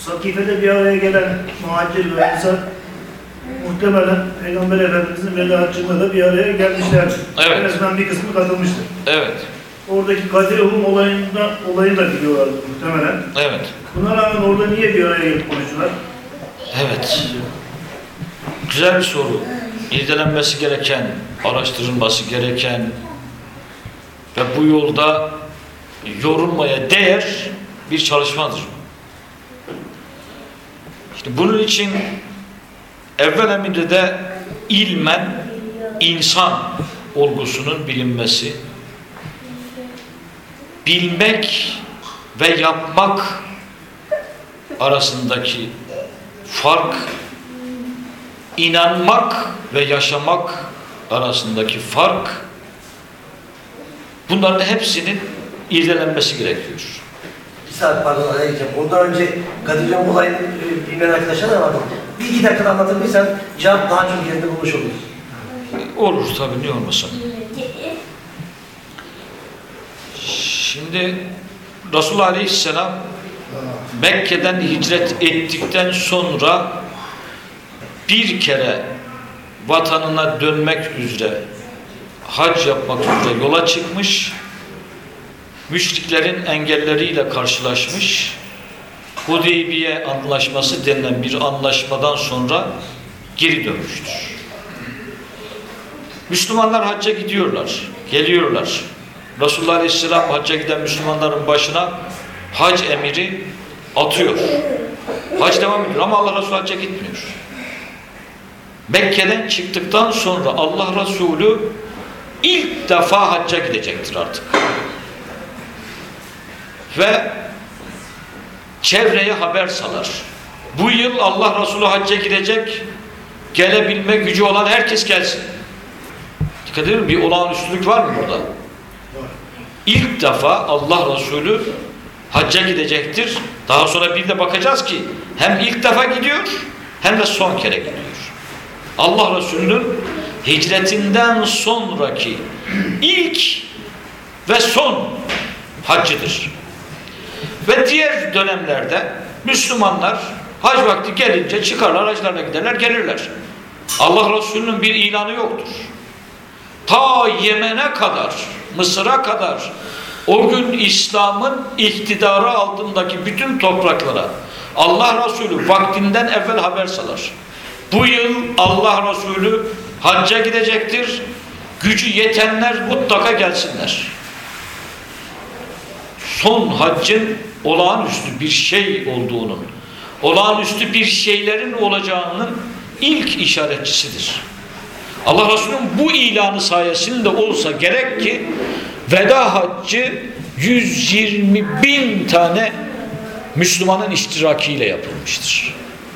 Sakife'de bir araya gelen muhacir ve ensar muhtemelen Peygamber Efendimiz'in veda haccında da bir araya gelmişlerdir. Evet. En azından bir kısmı katılmıştır. Evet. Oradaki Kadir-i olayını da biliyorlardı muhtemelen. Evet. Buna rağmen orada niye bir araya gelip konuştular? Evet. Güzel bir soru. İrdelenmesi gereken, araştırılması gereken ve bu yolda yorulmaya değer bir çalışmadır. İşte bunun için evvel eminde de ilmen insan olgusunun bilinmesi, bilmek ve yapmak arasındaki fark, inanmak ve yaşamak arasındaki fark, bunların hepsinin irdelenmesi gerekiyor. Bir saat pardon araya gireceğim. Ondan önce Kadircan olayını bilmeyen arkadaşlar da vardı. Bir iki dakikada anlatırsan cevap daha çok yerinde bulmuş olur. Olur tabii, niye olmasın. Şimdi Resulullah Aleyhisselam Mekke'den hicret ettikten sonra bir kere vatanına dönmek üzere, hac yapmak üzere yola çıkmış, müşriklerin engelleriyle karşılaşmış, Hudeybiye Antlaşması denilen bir anlaşmadan sonra geri dönmüştür. Müslümanlar hacca gidiyorlar, geliyorlar. Resulullah Aleyhisselam hacca giden Müslümanların başına hac emiri atıyor. Hac devam ediyor ama Allah Resulü hacca gitmiyor. Mekke'den çıktıktan sonra Allah Resulü ilk defa hacca gidecektir artık. Ve çevreye haber salar. Bu yıl Allah Resulü hacca gidecek, gelebilme gücü olan herkes gelsin. Dikkat edin, bir olağanüstülük var mı burada? İlk defa Allah Resulü hacca gidecektir. Daha sonra bir de bakacağız ki hem ilk defa gidiyor hem de son kere gidiyor. Allah Resulü'nün hicretinden sonraki ilk ve son haccıdır. Ve diğer dönemlerde Müslümanlar hac vakti gelince çıkarlar, haclarına giderler, gelirler. Allah Resulü'nün bir ilanı yoktur. Ta Yemen'e kadar, Mısır'a kadar, o gün İslam'ın iktidarı altındaki bütün topraklara Allah Resulü vaktinden evvel haber salar. Bu yıl Allah Resulü hacca gidecektir. Gücü yetenler mutlaka gelsinler. Son haccın olağanüstü bir şey olduğunun, olağanüstü bir şeylerin olacağının ilk işaretçisidir. Allah Resulü'nün bu ilanı sayesinde olsa gerek ki veda haccı 120.000 tane Müslümanın iştirakiyle yapılmıştır.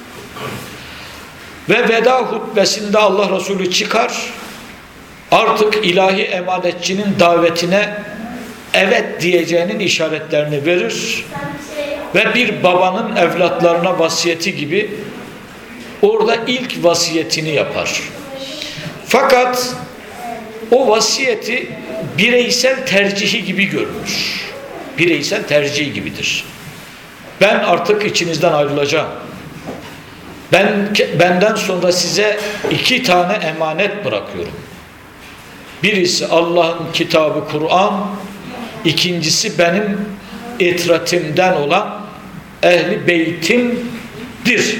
Ve veda hutbesinde Allah Resulü çıkar, artık ilahi emanetçinin davetine evet diyeceğinin işaretlerini verir ve bir babanın evlatlarına vasiyeti gibi orada ilk vasiyetini yapar. Fakat o vasiyeti bireysel tercihi gibi görünür. Bireysel tercihi gibidir. Ben artık içinizden ayrılacağım. Benden sonra size 2 tane emanet bırakıyorum. Birisi Allah'ın kitabı Kur'an, ikincisi benim etretimden olan ehli beytimdir.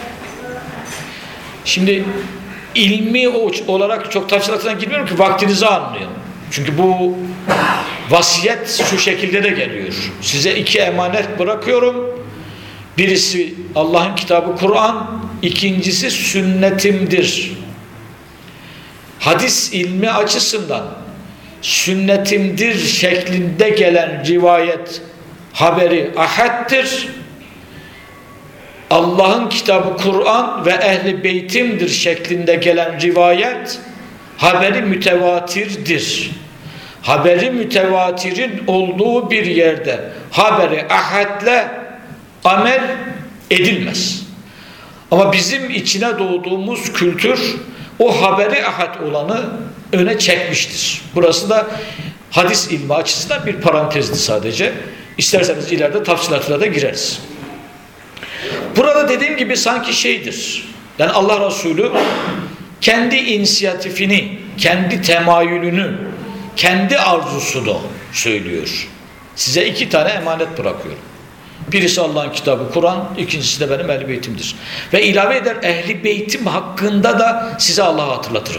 Şimdi ilmi olarak çok tafsilatına girmiyorum ki vaktinizi almayın. Çünkü bu vasiyet şu şekilde de geliyor. Size 2 emanet bırakıyorum. Birisi Allah'ın kitabı Kur'an, ikincisi sünnetimdir. Hadis ilmi açısından sünnetimdir şeklinde gelen rivayet haberi ahaddir. Allah'ın kitabı Kur'an ve ehli beytimdir şeklinde gelen rivayet haberi mütevatirdir. Haberi mütevatirin olduğu bir yerde haberi ahadle amel edilmez. Ama bizim içine doğduğumuz kültür o haberi ahad olanı öne çekmiştir. Burası da hadis ilmi açısından bir parantezdi sadece. İsterseniz ileride tafsilatına da gireriz. Burada dediğim gibi sanki şeydir. Yani Allah Resulü kendi inisiyatifini, kendi temayülünü, kendi arzusunu söylüyor. Size 2 tane emanet bırakıyorum. Birisi Allah'ın kitabı Kur'an, ikincisi de benim Ehl-i Beytim'dir. Ve ilave eder, Ehl-i Beytim hakkında da size Allah'ı hatırlatırım.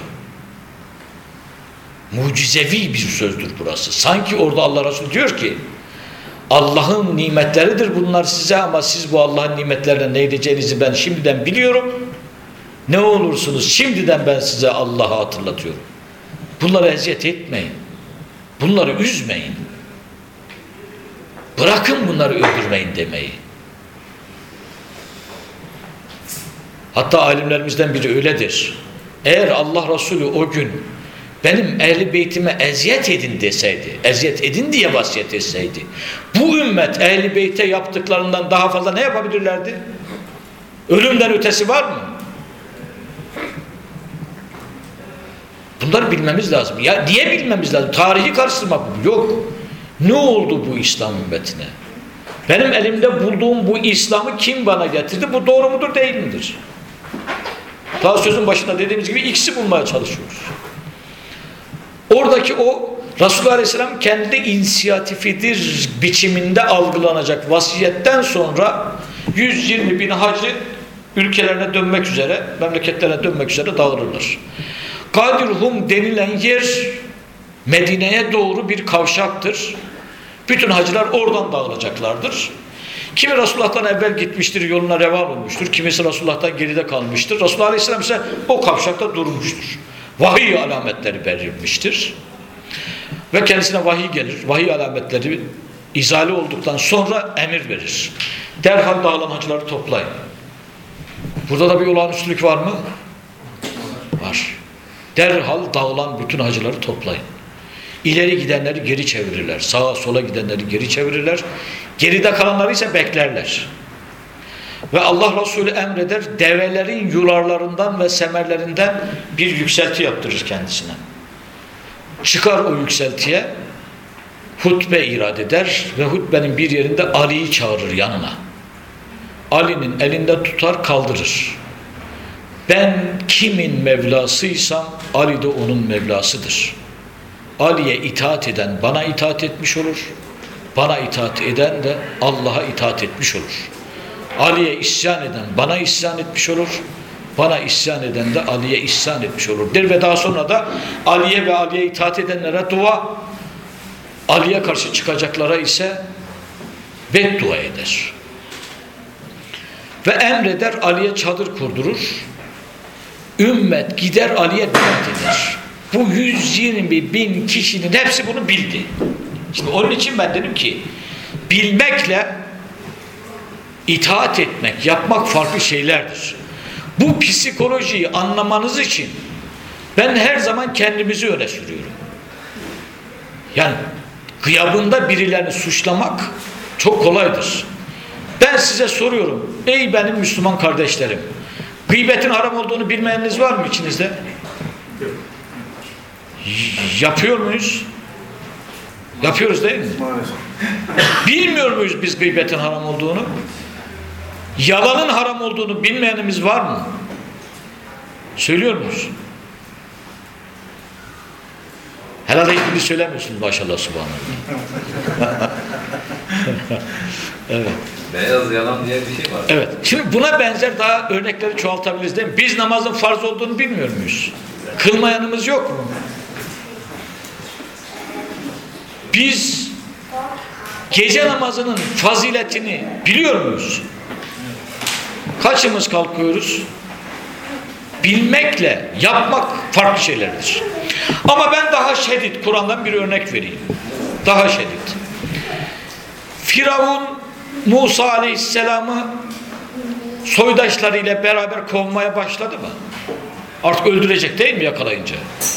Mucizevi bir sözdür burası. Sanki orada Allah Resulü diyor ki, Allah'ın nimetleridir bunlar size ama siz bu Allah'ın nimetlerine ne edeceğinizi ben şimdiden biliyorum. Ne olursunuz şimdiden ben size Allah'ı hatırlatıyorum. Bunları eziyet etmeyin. Bunları üzmeyin. Bırakın bunları öldürmeyin demeyi. Hatta alimlerimizden biri öyledir. Eğer Allah Resulü o gün benim Ehl-i Beytime eziyet edin deseydi, eziyet edin diye vasiyet etseydi, bu ümmet Ehl-i Beyt'e yaptıklarından daha fazla ne yapabilirlerdi? Ölümden ötesi var mı? Bunları bilmemiz lazım. Ya niye bilmemiz lazım? Tarihi karıştırmak yok. Ne oldu bu İslam ümmetine? Benim elimde bulduğum bu İslam'ı kim bana getirdi? Bu doğru mudur değil midir? Daha sözün başında dediğimiz gibi ikisi bulmaya çalışıyoruz. Oradaki o Resulullah Aleyhisselam kendi inisiyatifidir biçiminde algılanacak vasiyetten sonra 120 bin hacı ülkelerine dönmek üzere, memleketlerine dönmek üzere dağılırlar. Kadirhum denilen yer Medine'ye doğru bir kavşaktır. Bütün hacılar oradan dağılacaklardır. Kimi Resulullah'tan evvel gitmiştir, yoluna revan olmuştur. Kimisi Resulullah'tan geride kalmıştır. Resulullah Aleyhisselam ise o kavşakta durmuştur. Vahiy alametleri belirmiştir. Ve kendisine vahiy gelir. Vahiy alametleri izale olduktan sonra emir verir. Derhal dağılan hacıları toplayın. Burada da bir olağanüstülük var mı? Var. Derhal dağılan bütün hacıları toplayın. İleri gidenleri geri çevirirler. Sağa sola gidenleri geri çevirirler. Geride kalanları ise beklerler. Ve Allah Resulü emreder, develerin yularlarından ve semerlerinden bir yükselti yaptırır kendisine. Çıkar o yükseltiye, hutbe irad eder ve hutbenin bir yerinde Ali'yi çağırır yanına. Ali'nin elinde tutar kaldırır. Ben kimin Mevlasıysam Ali de onun Mevlasıdır. Ali'ye itaat eden bana itaat etmiş olur. Bana itaat eden de Allah'a itaat etmiş olur. Ali'ye isyan eden bana isyan etmiş olur. Bana isyan eden de Ali'ye isyan etmiş olur der ve daha sonra da Ali'ye ve Ali'ye itaat edenlere dua, Ali'ye karşı çıkacaklara ise beddua eder. Ve emreder, Ali'ye çadır kurdurur. Ümmet gider Ali'ye biat eder. Bu 120 bin kişinin hepsi bunu bildi. Şimdi onun için ben dedim ki bilmekle itaat etmek, yapmak farklı şeylerdir. Bu psikolojiyi anlamanız için ben her zaman kendimizi öne sürüyorum. Yani gıyabında birilerini suçlamak çok kolaydır. Ben size soruyorum, ey benim Müslüman kardeşlerim, gıybetin haram olduğunu bilmeyeniniz var mı içinizde? Yapıyor muyuz? Yapıyoruz değil mi? Bilmiyor muyuz biz gıybetin haram olduğunu? Yalanın haram olduğunu bilmeyenimiz var mı? Söylüyor muyuz? Herhalde hiçbirini söylemiyorsunuz maşallah subhanallah. Evet. Beyaz yalan diye bir şey var. Evet. Şimdi buna benzer daha örnekleri çoğaltabiliriz değil mi? Biz namazın farz olduğunu bilmiyor muyuz? Kılmayanımız yok mu? Biz gece namazının faziletini biliyor muyuz? Kaçımız kalkıyoruz? Bilmekle yapmak farklı şeylerdir. Ama ben daha şiddet, Kur'an'dan bir örnek vereyim. Daha şiddet. Firavun Musa Aleyhisselam'ı soydaşlarıyla beraber kovmaya başladı mı? Artık öldürecek değil mi yakalayınca?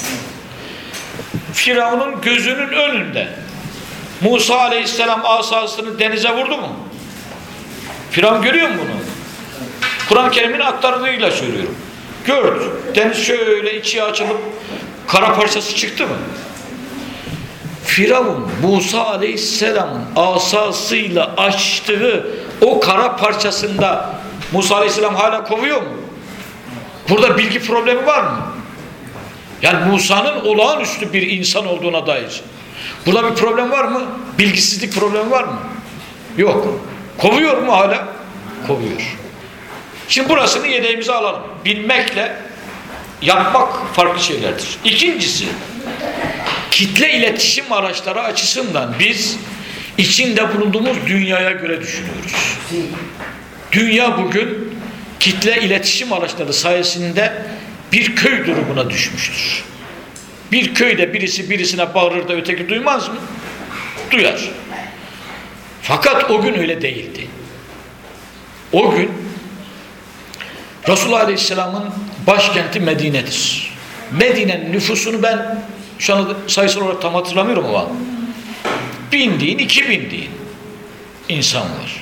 Firavun'un gözünün önünde Musa Aleyhisselam asasını denize vurdu mu? Firavun görüyor mu bunu? Kur'an-ı Kerim'in aktardığıyla söylüyorum. Gördü. Deniz şöyle içi açılıp kara parçası çıktı mı? Firavun Musa Aleyhisselam'ın asasıyla açtığı o kara parçasında Musa Aleyhisselam hala kovuyor mu? Burada bilgi problemi var mı? Yani Musa'nın olağanüstü bir insan olduğuna dair. Burada bir problem var mı? Bilgisizlik problemi var mı? Yok. Kovuyor mu hala? Kovuyor. Şimdi burasını yedeğimize alalım. Bilmekle yapmak farklı şeylerdir. İkincisi, kitle iletişim araçları açısından biz içinde bulunduğumuz dünyaya göre düşünüyoruz. Dünya bugün kitle iletişim araçları sayesinde bir köy durumuna düşmüştür. Bir köyde birisi birisine bağırır da öteki duymaz mı? Duyar. Fakat o gün öyle değildi. O gün Resulullah Aleyhisselam'ın başkenti Medine'dir. Medine'nin nüfusunu ben şu anda sayısal olarak tam hatırlamıyorum ama 1000 deyin, 2000 deyin insan var.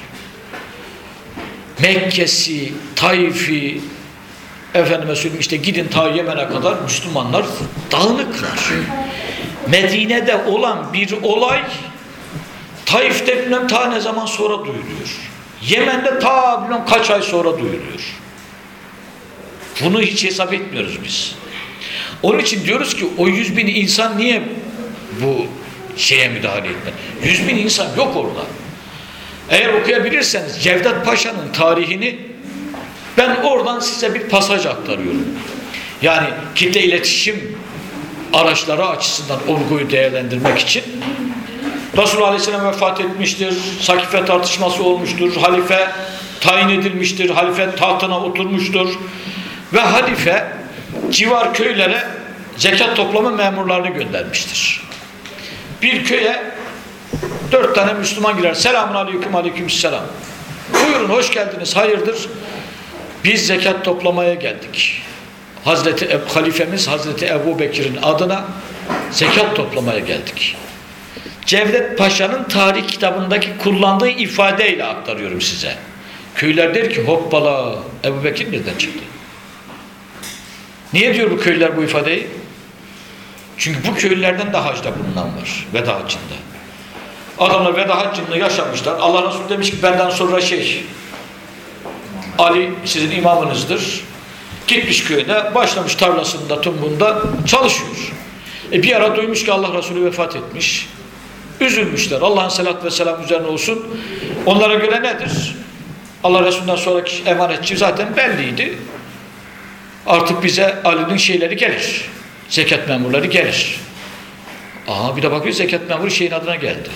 Mekke'si, Taif'i, efendime söyleyeyim işte gidin ta Yemen'e kadar Müslümanlar dağınıklar. Medine'de olan bir olay Taif'te bilmem ta ne zaman sonra duyuluyor. Yemen'de ta bilmem kaç ay sonra duyuluyor. Bunu hiç hesap etmiyoruz biz. Onun için diyoruz ki o 100.000 insan niye bu şeye müdahale etmedi? 100.000 insan yok orada. Eğer okuyabilirseniz Cevdet Paşa'nın tarihini ben oradan size bir pasaj aktarıyorum. Yani kitle iletişim araçları açısından olguyu değerlendirmek için Resulullah Aleyhisselam vefat etmiştir, Sakife tartışması olmuştur, halife tayin edilmiştir, halife tahtına oturmuştur ve halife civar köylere zekat toplama memurlarını göndermiştir. Bir köye 4 tane Müslüman girer. Selamun aleyküm, aleykümselam. Buyurun, hoş geldiniz, hayırdır? Biz zekat toplamaya geldik. Halifemiz Hazreti Ebu Bekir'in adına zekat toplamaya geldik. Cevdet Paşa'nın tarih kitabındaki kullandığı ifadeyle aktarıyorum size. Köyler der ki hoppala, Ebu Bekir nereden çıktı? Niye diyor bu köylüler bu ifadeyi? Çünkü bu köylülerden de hacda bulunan var. Veda haccında. Adamlar veda haccında yaşamışlar. Allah Resulü demiş ki benden sonra Ali sizin imamınızdır. Gitmiş köyde, başlamış tarlasında, tumbunda çalışıyor. Bir ara duymuş ki Allah Resulü vefat etmiş. Üzülmüşler. Allah'ın selatü ve selam üzerine olsun. Onlara göre nedir? Allah Resulü'nden sonraki emanetçi zaten belliydi. Artık bize Ali'nin şeyleri gelir. Zekat memurları gelir. Bir de bakıyor zekat memuru şeyin adına geldi.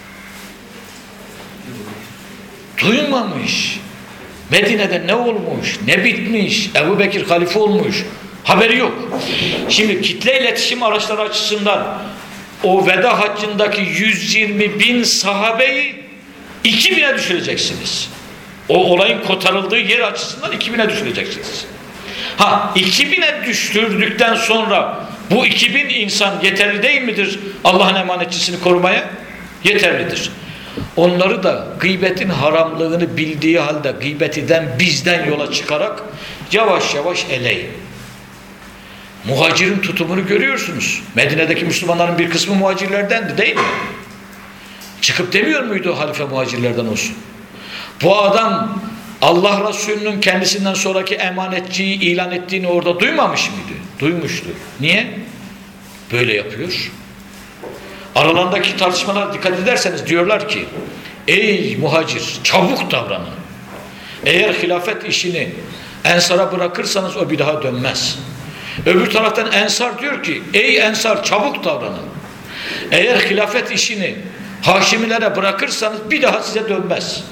Duymamış. Medine'de ne olmuş, ne bitmiş, Ebu Bekir halife olmuş. Haberi yok. Şimdi kitle iletişim araçları açısından o veda haccındaki 120.000 sahabeyi 2000'e düşüreceksiniz. O olayın kotarıldığı yer açısından 2000'e düşüreceksiniz. 2000'e düşürdükten sonra bu 2000 insan yeterli değil midir Allah'ın emanetçisini korumaya? Yeterlidir. Onları da gıybetin haramlığını bildiği halde gıybetiden bizden yola çıkarak yavaş yavaş eleyin. Muhacirin tutumunu görüyorsunuz. Medine'deki Müslümanların bir kısmı muhacirlerdendi değil mi? Çıkıp demiyor muydu halife muhacirlerden olsun? Bu adam Allah Resulü'nün kendisinden sonraki emanetçiyi ilan ettiğini orada duymamış mıydı? Duymuştu. Niye? Böyle yapıyor. Aralarındaki tartışmalara dikkat ederseniz diyorlar ki ey muhacir çabuk davranın. Eğer hilafet işini ensara bırakırsanız o bir daha dönmez. Öbür taraftan ensar diyor ki ey ensar çabuk davranın. Eğer hilafet işini Haşimilere bırakırsanız bir daha size dönmez.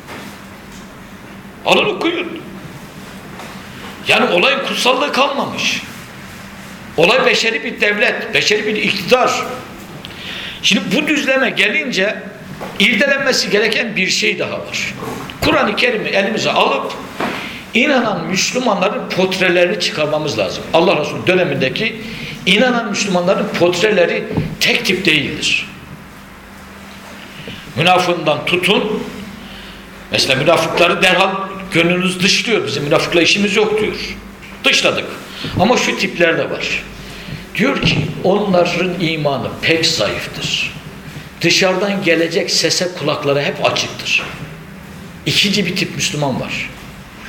Alın okuyun. Yani olayın kutsallığı kalmamış. Olay beşeri bir devlet, beşeri bir iktidar. Şimdi bu düzleme gelince irdelenmesi gereken bir şey daha var. Kur'an-ı Kerim'i elimize alıp inanan Müslümanların portrelerini çıkarmamız lazım. Allah Resulü dönemindeki inanan Müslümanların portreleri tek tip değildir. Münafığından tutun, mesela münafıkları derhal gönlünüz dışlıyor. Bizim münafıkla işimiz yok diyor. Dışladık. Ama şu tipler de var. Diyor ki onların imanı pek zayıftır. Dışarıdan gelecek sese kulakları hep açıktır. İkinci bir tip Müslüman var.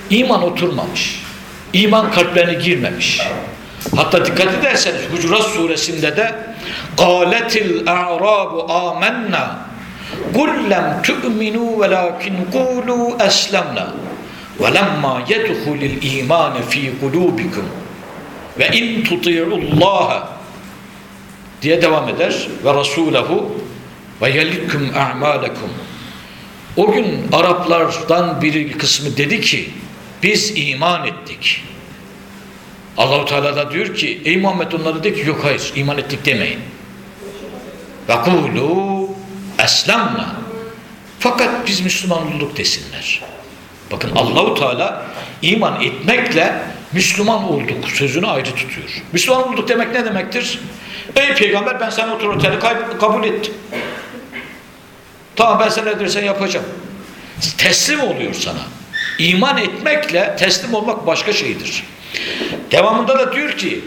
İman oturmamış. İman kalplerine girmemiş. Hatta dikkat ederseniz Hucurat suresinde de قَالَتِ الْاَعْرَابُ آمَنَّا قُلْ لَمْ تُؤْمِنُوا وَلَكِنْ قُولُوا أَسْلَمْنَا وَلَمَّا يَدْخُلِ الْاِيمَانَ ف۪ي قُلُوبِكُمْ وَاِنْ تُطِيعُوا اللّٰهَ diye devam eder. Ve Rasulahu ve yelikum a'malakum. O gün Araplardan bir kısmı dedi ki biz iman ettik. Allah-u Teala da diyor ki ey Muhammed onlara de ki yok hayır iman ettik demeyin. Ve kulu eslemna. Fakat biz Müslüman olduk desinler. Bakın Allah-u Teala iman etmekle Müslüman olduk sözünü ayrı tutuyor. Müslüman olduk demek ne demektir? Ey peygamber ben sana otoriteni kabul ettim. Tamam ben sen ne dersen yapacağım. Teslim oluyor sana. İman etmekle teslim olmak başka şeydir. Devamında da diyor ki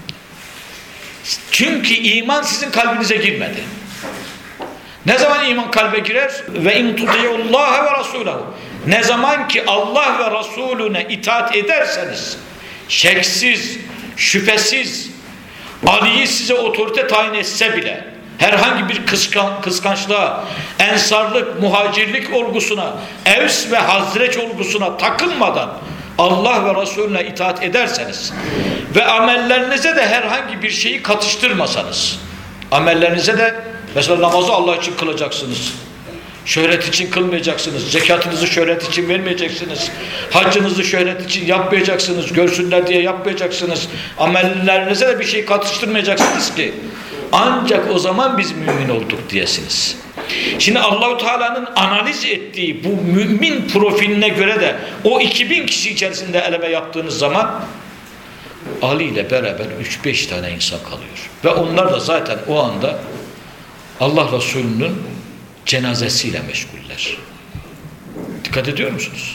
çünkü iman sizin kalbinize girmedi. Ne zaman iman kalbe girer? Ve in tutiyullaha ve rasulahu. Ne zaman ki Allah ve Resulüne itaat ederseniz şeksiz, şüphesiz Ali'yi size otorite tayin etse bile herhangi bir kıskançlığa, ensarlık, muhacirlik olgusuna, Evs ve Hazreç olgusuna takılmadan Allah ve Resulüne itaat ederseniz ve amellerinize de herhangi bir şeyi katıştırmasanız, amellerinize de mesela namazı Allah için kılacaksınız, şöhret için kılmayacaksınız, zekatınızı şöhret için vermeyeceksiniz, haccınızı şöhret için yapmayacaksınız, görsünler diye yapmayacaksınız, amellerinize de bir şey katıştırmayacaksınız ki ancak o zaman biz mümin olduk diyesiniz. Şimdi Allah-u Teala'nın analiz ettiği bu mümin profiline göre de o 2000 kişi içerisinde eleme yaptığınız zaman Ali ile beraber 3-5 tane insan kalıyor. Ve onlar da zaten o anda Allah Resulü'nün cenazesiyle meşguller. Dikkat ediyor musunuz?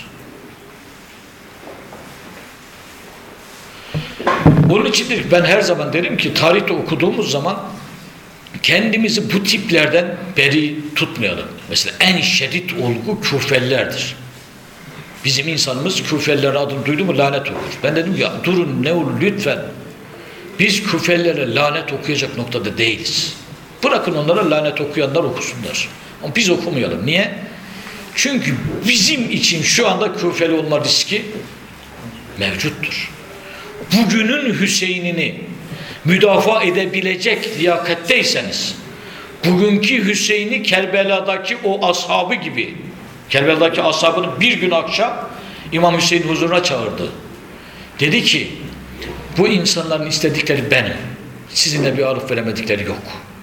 Onun içindir ben her zaman derim ki tarihte okuduğumuz zaman kendimizi bu tiplerden beri tutmayalım. Mesela en şiddet olgu Küfelilerdir. Bizim insanımız Küfeliler adını duydu mu lanet okur. Ben dedim ya durun ne olur lütfen. Biz Küfelilere lanet okuyacak noktada değiliz. Bırakın onlara lanet okuyanlar okusunlar. Ama biz okumayalım. Niye? Çünkü bizim için şu anda Küfeli olma riski mevcuttur. Bugünün Hüseyin'ini müdafaa edebilecek liyakatteyseniz, bugünkü Hüseyin'i Kerbela'daki o ashabı gibi, Kerbela'daki ashabını bir gün akşam İmam Hüseyin huzuruna çağırdı. Dedi ki, bu insanların istedikleri benim. Sizinle bir arif veremedikleri yok.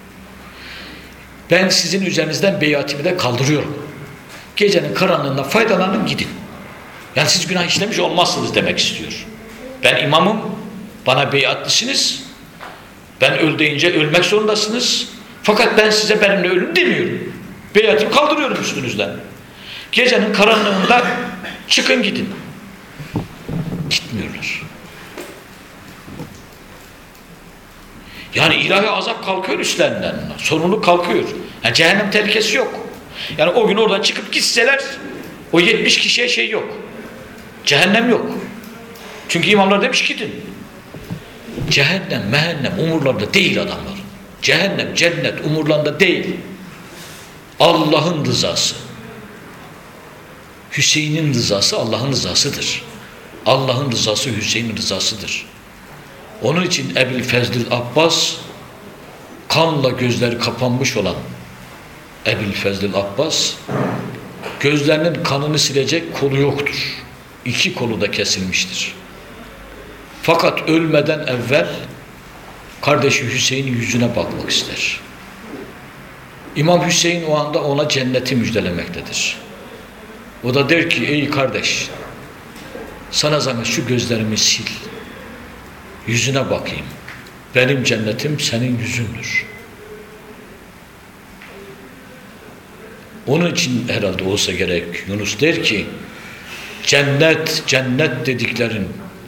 Ben sizin üzerinizden beyatimi de kaldırıyorum. Gecenin karanlığında faydalanın gidin. Yani siz günah işlemiş olmazsınız demek istiyor. Ben imamım, bana beyatlısınız. Ben öl deyince ölmek zorundasınız. Fakat ben size benimle ölün demiyorum. Beyatımı kaldırıyorum üstünüzden. Gecenin karanlığında çıkın gidin. Gitmiyorlar. Yani ilahi azap kalkıyor üstlerinden. Sorumluluk kalkıyor. Yani cehennem tehlikesi yok. Yani o gün oradan çıkıp gitseler o 70 kişiye şey yok. Cehennem yok. Çünkü imamlar demiş gidin. Cehennem, mehennem umurlarında değil adamlar. Cehennem, cennet umurlarında değil. Allah'ın rızası. Hüseyin'in rızası Allah'ın rızasıdır. Allah'ın rızası Hüseyin'in rızasıdır. Onun için Ebu'l-Fezl Abbas, kanla gözleri kapanmış olan Ebu'l-Fezl Abbas, gözlerinin kanını silecek kolu yoktur. 2 kolu da kesilmiştir. Fakat ölmeden evvel kardeşi Hüseyin'in yüzüne bakmak ister. İmam Hüseyin o anda ona cenneti müjdelemektedir. O da der ki ey kardeş, sana zahmet şu gözlerimi sil. Yüzüne bakayım. Benim cennetim senin yüzündür. Onun için herhalde olsa gerek Yunus der ki cennet, cennet dediklerin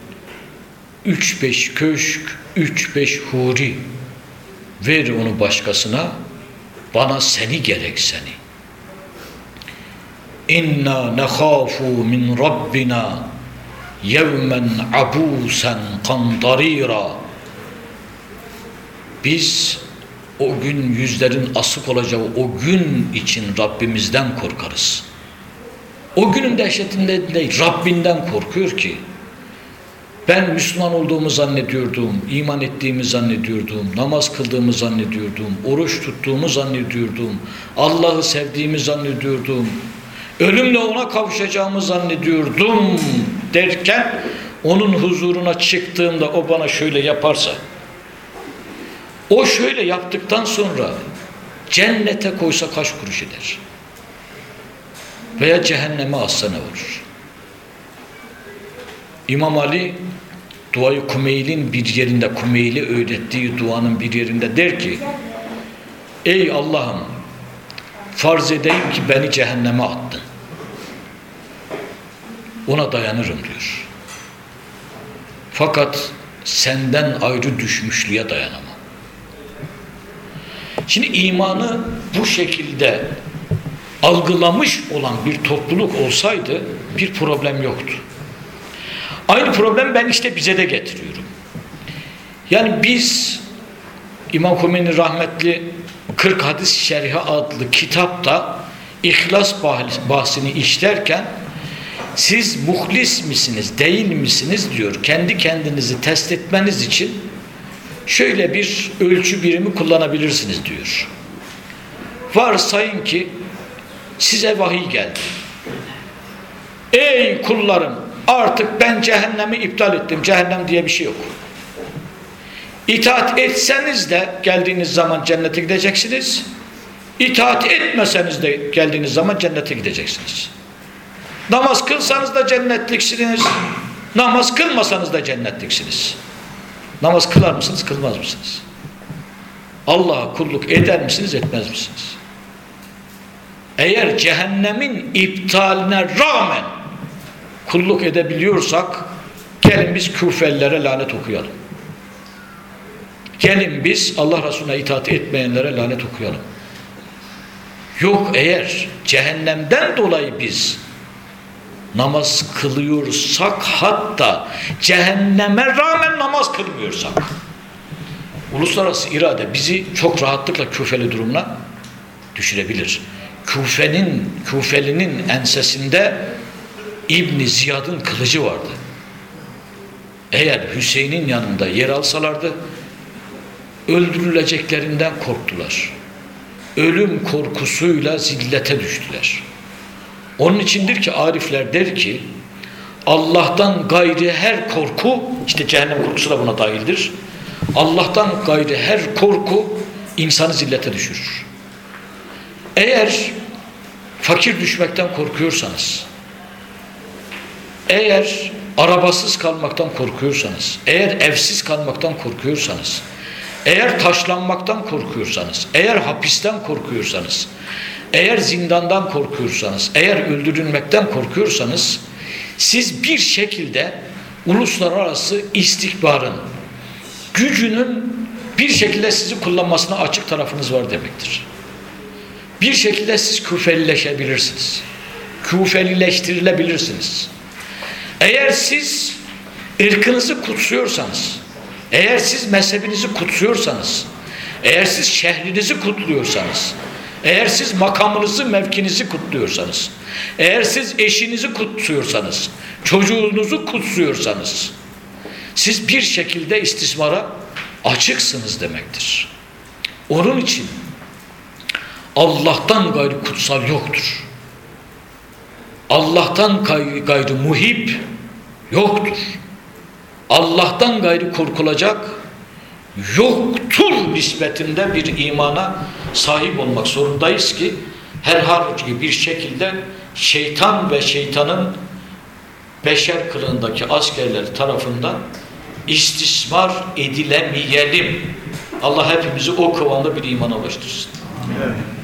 3-5 köşk, 3-5 huri ver onu başkasına, bana seni gerek seni. İnna nekhafu min Rabbina yevmen abusen kandarira. Biz o gün yüzlerin asık olacağı o gün için Rabbimizden korkarız. O günün dehşetinde değil, Rabbinden korkuyor ki ben Müslüman olduğumu zannediyordum, iman ettiğimi zannediyordum, namaz kıldığımı zannediyordum, oruç tuttuğumu zannediyordum, Allah'ı sevdiğimi zannediyordum, ölümle ona kavuşacağımı zannediyordum derken onun huzuruna çıktığımda o bana şöyle yaparsa, o şöyle yaptıktan sonra cennete koysa kaç kuruş eder? Veya cehenneme atsa ne olur? İmam Ali duayı Kumeyl'in bir yerinde, Kumeyl'i öğrettiği duanın bir yerinde der ki, ey Allah'ım, farz edeyim ki beni cehenneme attın. Ona dayanırım diyor. Fakat senden ayrı düşmüşlüğe dayanamam. Şimdi imanı bu şekilde algılamış olan bir topluluk olsaydı bir problem yoktu. Aynı problem ben işte bize de getiriyorum. Yani biz İmam Khomeini rahmetli 40 Hadis Şerhi adlı kitapta İhlas bahsini işlerken siz muhlis misiniz, değil misiniz diyor. Kendi kendinizi test etmeniz için şöyle bir ölçü birimi kullanabilirsiniz diyor. Varsayın ki size vahiy geldi. Ey kullarım, artık ben cehennemi iptal ettim. Cehennem diye bir şey yok. İtaat etseniz de geldiğiniz zaman cennete gideceksiniz. İtaat etmeseniz de geldiğiniz zaman cennete gideceksiniz. Namaz kılsanız da cennetliksiniz. Namaz kılmasanız da cennetliksiniz. Namaz kılar mısınız, kılmaz mısınız? Allah'a kulluk eder misiniz, etmez misiniz? Eğer cehennemin iptaline rağmen kulluk edebiliyorsak gelin biz Küfelilere lanet okuyalım. Gelin biz Allah Resulüne itaat etmeyenlere lanet okuyalım. Yok, eğer cehennemden dolayı biz namaz kılıyorsak, hatta cehenneme rağmen namaz kılmıyorsak, uluslararası irade bizi çok rahatlıkla Küfeli durumuna düşürebilir. Küfelinin ensesinde İbn Ziyad'ın kılıcı vardı. Eğer Hüseyin'in yanında yer alsalardı öldürüleceklerinden korktular. Ölüm korkusuyla zillete düştüler. Onun içindir ki arifler der ki Allah'tan gayri her korku, işte cehennem korkusu da buna dahildir. Allah'tan gayri her korku insanı zillete düşürür. Eğer fakir düşmekten korkuyorsanız, eğer arabasız kalmaktan korkuyorsanız, eğer evsiz kalmaktan korkuyorsanız, eğer taşlanmaktan korkuyorsanız, eğer hapisten korkuyorsanız, eğer zindandan korkuyorsanız, eğer öldürülmekten korkuyorsanız, siz bir şekilde uluslararası istihbarın gücünün bir şekilde sizi kullanmasına açık tarafınız var demektir. Bir şekilde siz küfelileşebilirsiniz. Küfelileştirilebilirsiniz. Eğer siz ırkınızı kutsuyorsanız, eğer siz mezhebinizi kutsuyorsanız, eğer siz şehrinizi kutluyorsanız, eğer siz makamınızı, mevkinizi kutluyorsanız, eğer siz eşinizi kutsuyorsanız, çocuğunuzu kutsuyorsanız, siz bir şekilde istismara açıksınız demektir. Onun için Allah'tan gayrı kutsal yoktur. Allah'tan gayrı muhib yoktur. Allah'tan gayrı korkulacak yoktur nispetinde bir imana sahip olmak zorundayız ki herhangi bir şekilde şeytan ve şeytanın beşer kılığındaki askerleri tarafından istismar edilemeyelim. Allah hepimizi o kıvamda bir imana ulaştırsın. Evet.